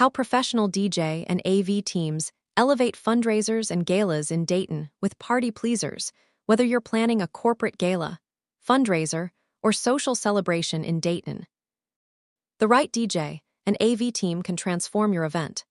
how professional DJ and AV teams elevate fundraisers and galas in Dayton with party pleasers, whether you're planning a corporate gala, fundraiser, or social celebration in Dayton. The right DJ and AV team can transform your event.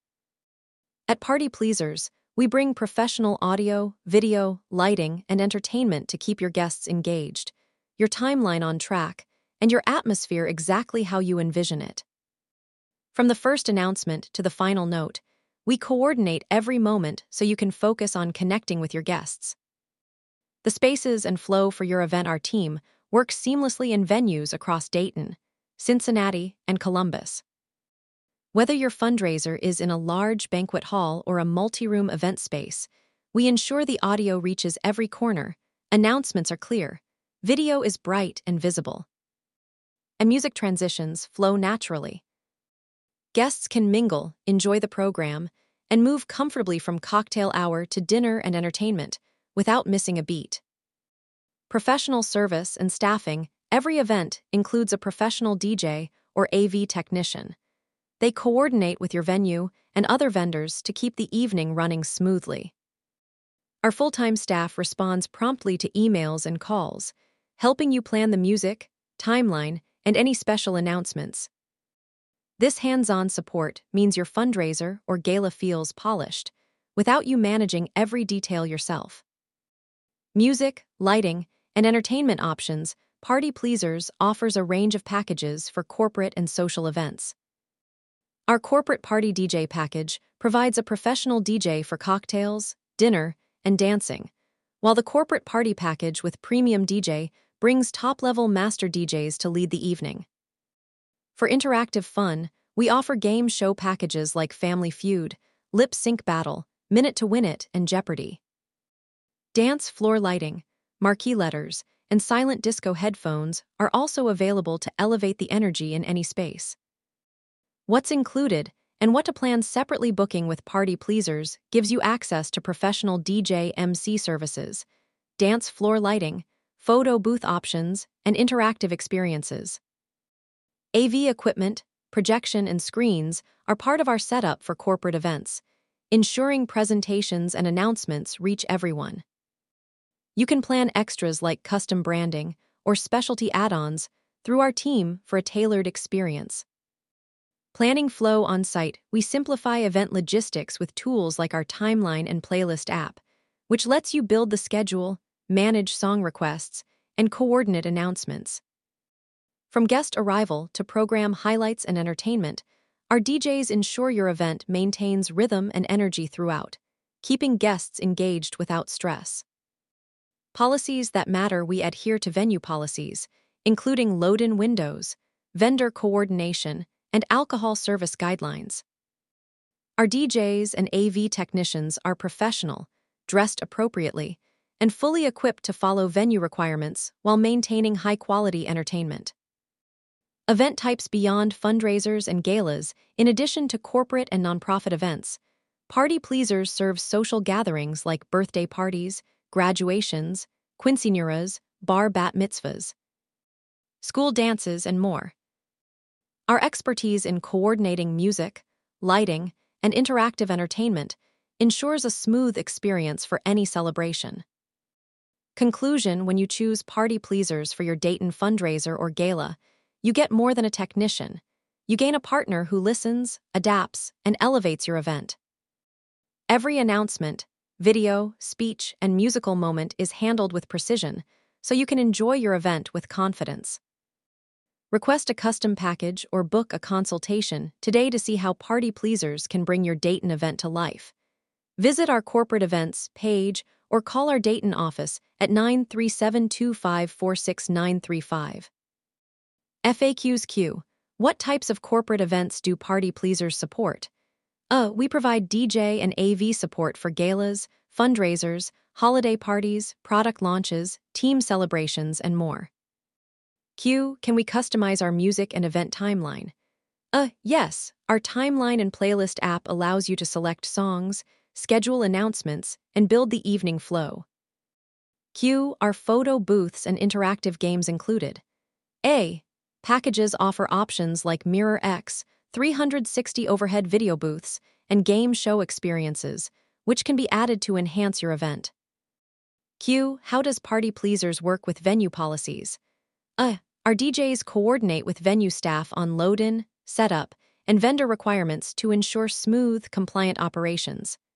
At Party Pleasers, we bring professional audio, video, lighting, and entertainment to keep your guests engaged, your timeline on track, and your atmosphere exactly how you envision it. From the first announcement to the final note, we coordinate every moment so you can focus on connecting with your guests. The spaces and flow for your event, our team, works seamlessly in venues across Dayton, Cincinnati, and Columbus. Whether your fundraiser is in a large banquet hall or a multi-room event space, we ensure the audio reaches every corner, announcements are clear, video is bright and visible, and music transitions flow naturally. Guests can mingle, enjoy the program, and move comfortably from cocktail hour to dinner and entertainment without missing a beat. Professional service and staffing. Every event includes a professional DJ or AV technician. They coordinate with your venue and other vendors to keep the evening running smoothly. Our full-time staff responds promptly to emails and calls, helping you plan the music, timeline, and any special announcements. This hands-on support means your fundraiser or gala feels polished, without you managing every detail yourself. Music, lighting, and entertainment options. Party Pleasers offers a range of packages for corporate and social events. Our Corporate Party DJ package provides a professional DJ for cocktails, dinner, and dancing, while the Corporate Party package with Premium DJ brings top-level master DJs to lead the evening. For interactive fun, we offer game show packages like Family Feud, Lip Sync Battle, Minute to Win It, and Jeopardy! Dance floor lighting, marquee letters, and silent disco headphones are also available to elevate the energy in any space. What's included and what to plan separately. Booking with Party Pleasers gives you access to professional DJ MC services, dance floor lighting, photo booth options, and interactive experiences. AV equipment, projection, and screens are part of our setup for corporate events, ensuring presentations and announcements reach everyone. You can plan extras like custom branding or specialty add-ons through our team for a tailored experience. Planning flow on site. We simplify event logistics with tools like our Timeline and Playlist app, which lets you build the schedule, manage song requests, and coordinate announcements. From guest arrival to program highlights and entertainment, our DJs ensure your event maintains rhythm and energy throughout, keeping guests engaged without stress. Policies that matter. We adhere to venue policies, including load-in windows, vendor coordination, and alcohol service guidelines. Our DJs and AV technicians are professional, dressed appropriately, and fully equipped to follow venue requirements while maintaining high-quality entertainment. Event types beyond fundraisers and galas. In addition to corporate and nonprofit events, Party Pleasers serves social gatherings like birthday parties, graduations, quinceañeras, bar bat mitzvahs, school dances, and more. Our expertise in coordinating music, lighting, and interactive entertainment ensures a smooth experience for any celebration. Conclusion: when you choose Party Pleasers for your Dayton fundraiser or gala, you get more than a technician. You gain a partner who listens, adapts, and elevates your event. Every announcement, video, speech, and musical moment is handled with precision, so you can enjoy your event with confidence. Request a custom package or book a consultation today to see how Party Pleasers can bring your Dayton event to life. Visit our corporate events page or call our Dayton office at 937-2546-935. FAQs Q. What types of corporate events do Party Pleasers support? We provide DJ and AV support for galas, fundraisers, holiday parties, product launches, team celebrations, and more. Q. Can we customize our music and event timeline? Yes. Our Timeline and Playlist app allows you to select songs, schedule announcements, and build the evening flow. Q. Are photo booths and interactive games included? A. Packages offer options like Mirror X, 360 overhead video booths, and game show experiences, which can be added to enhance your event. Q. How does Party Pleasers work with venue policies? Our DJs coordinate with venue staff on load-in, setup, and vendor requirements to ensure smooth, compliant operations.